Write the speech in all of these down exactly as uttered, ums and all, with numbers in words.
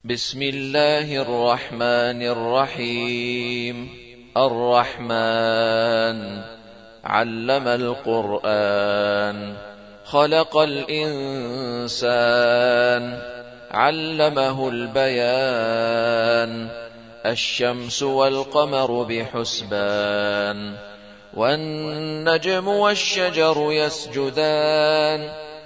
بسم الله الرحمن الرحيم. الرحمن علم القرآن، خلق الإنسان، علمه البيان. الشمس والقمر بحسبان، والنجم والشجر يسجدان.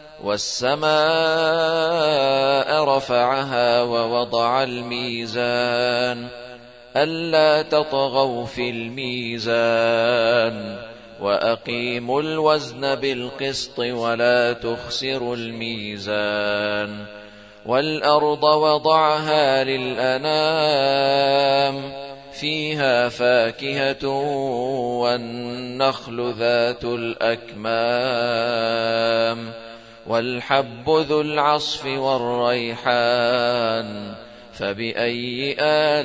والسماء رفعها ووضع الميزان، ألا تطغوا في الميزان، وأقيموا الوزن بالقسط ولا تخسروا الميزان. والأرض وضعها للأنام، فيها فاكهة والنخل ذات الأكمام، والحب ذو العصف والريحان. فبأي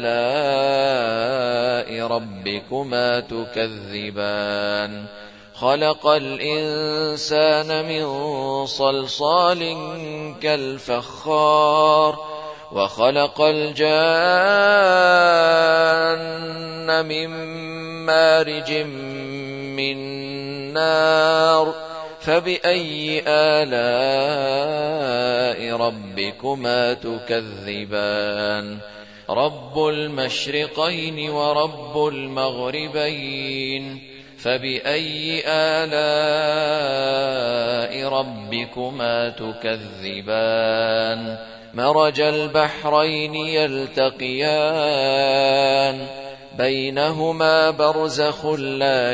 آلاء ربكما تكذبان؟ خلق الإنسان من صلصال كالفخار، وخلق الجان من مارج من نار. فبأي آلاء ربكما تكذبان؟ رب المشرقين ورب المغربين. فبأي آلاء ربكما تكذبان؟ مرج البحرين يلتقيان، بينهما برزخ لا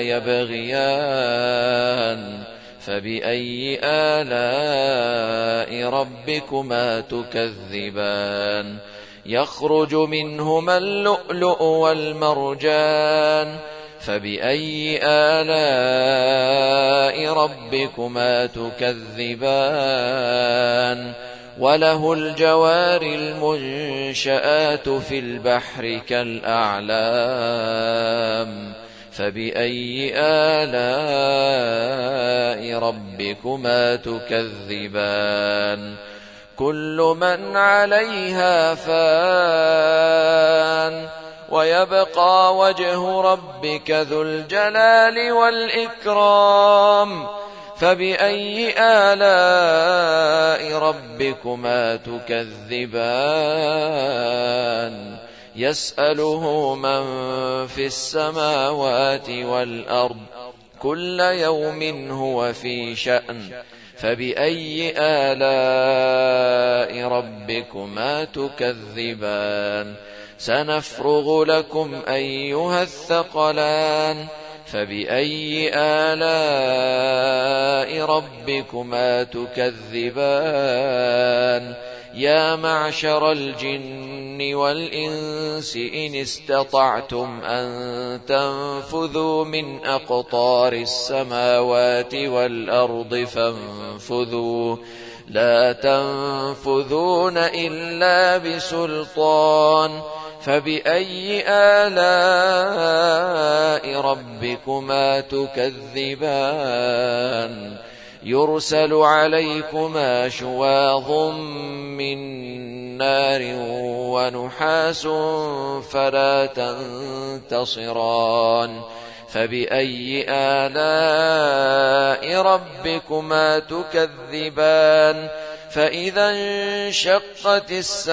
يبغيان. فبأي آلاء ربكما تكذبان؟ يخرج منهما اللؤلؤ والمرجان. فبأي آلاء ربكما تكذبان؟ وله الجوار المنشآت في البحر كالأعلام. فبأي آلاء ربكما تكذبان؟ كل من عليها فان، ويبقى وجه ربك ذو الجلال والإكرام. فبأي آلاء ربكما تكذبان؟ يسأله من في السماوات والأرض، كل يوم هو في شأن. فبأي آلاء ربكما تكذبان؟ سنفرغ لكم أيها الثقلان. فبأي آلاء ربكما تكذبان؟ يا معشر الجن والإنس إن استطعتم أن تنفذوا من أقطار السماوات والأرض فانفذوا، لا تنفذون إلا بسلطان. فبأي آلاء ربكما تكذبان؟ يرسل عليكما شواظ من نار ونحاس فلا تنتصران. فبأي آلاء ربكما تكذبان؟ فإذا انشقت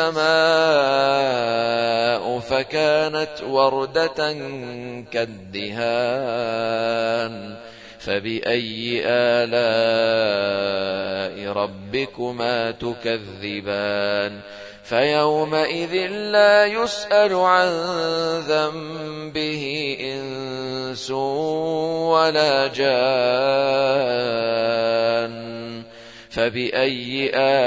السماء فكانت وردة كالدهان. فبأي آلاء ربكما تكذبان؟ فيومئذ لا يسأل عن ذنبه إنس ولا جان. فبأي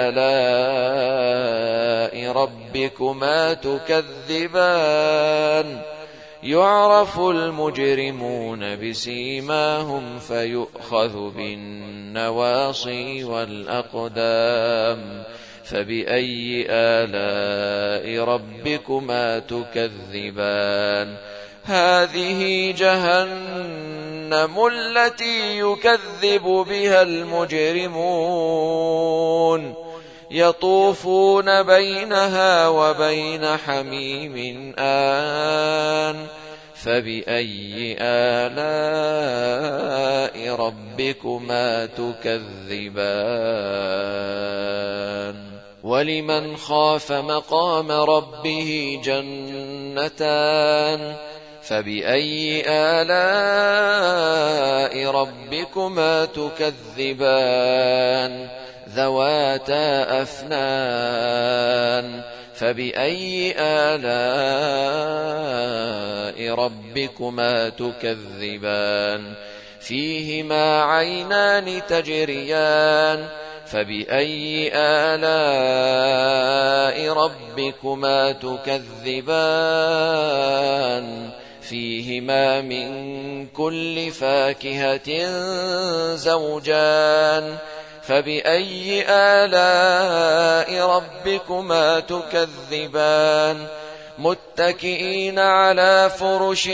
آلاء ربكما تكذبان؟ يعرف المجرمون بسيماهم فيؤخذ بالنواصي والأقدام. فبأي آلاء ربكما تكذبان؟ هذه جهنم التي يكذب بها المجرمون، يطوفون بينها وبين حميم آن فبأي آلاء ربكما تكذبان ولمن خاف مقام ربه جنتان فبأي آلاء ربكما تكذبان ذواتا أفنان فبأي آلاء ربكما تكذبان فيهما عينان تجريان فبأي آلاء ربكما تكذبان فيهما من كل فاكهة زوجان فبأي آلاء ربكما تكذبان متكئين على فرش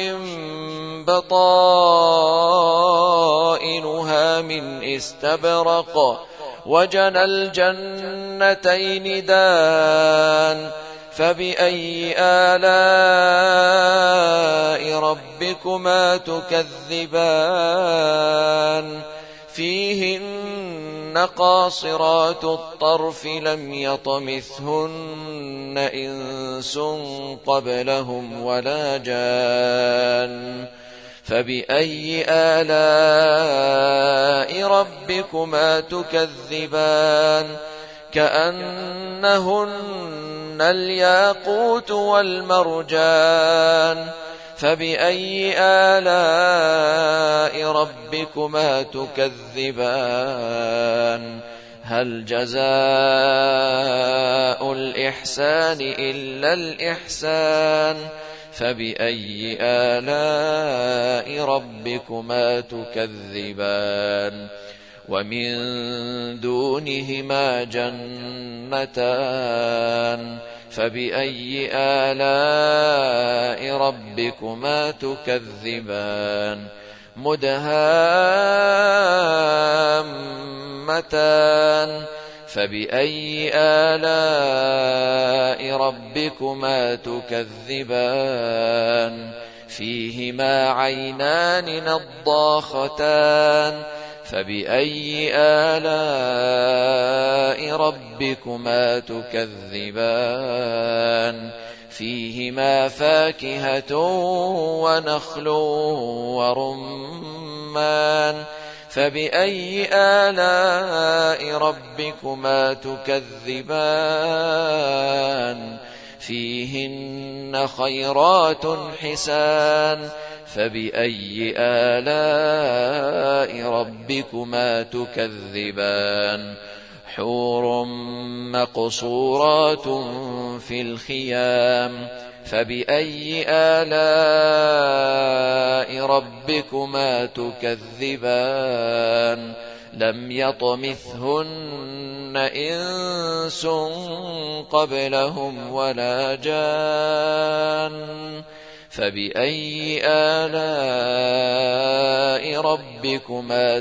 بطائنها من استبرق وجنى الجنتين دان فبأي آلاء ربكما تكذبان فيهن قاصرات الطرف لم يطمثهن إنس قبلهم ولا جان فبأي آلاء ربكما تكذبان كأنهن الياقوت والمرجان فبأي آلاء ربكما تكذبان هل جزاء الإحسان إلا الإحسان فبأي آلاء ربكما تكذبان ومن دونهما جنتان فبأي آلاء ربكما تكذبان مدهامتان فبأي آلاء ربكما تكذبان فيهما عينان نضاختان فبأي آلاء ربكما تكذبان فيهما فاكهة ونخل ورمان فبأي آلاء ربكما تكذبان فيهن خيرات حسان فبأي آلاء ربكما تكذبان حور مقصورات في الخيام فبأي آلاء ربكما تكذبان لم يطمثهن إنس قبلهم ولا جان فبأي آلاء ربكما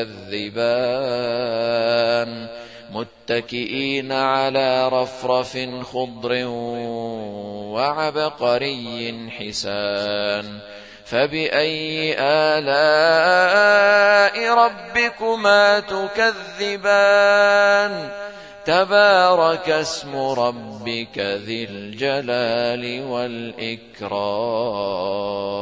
تكذبان متكئين على رفرف خضر وعبقري حسان فبأي آلاء ربكما تكذبان تبارك اسم ربك ذي الجلال والإكرام.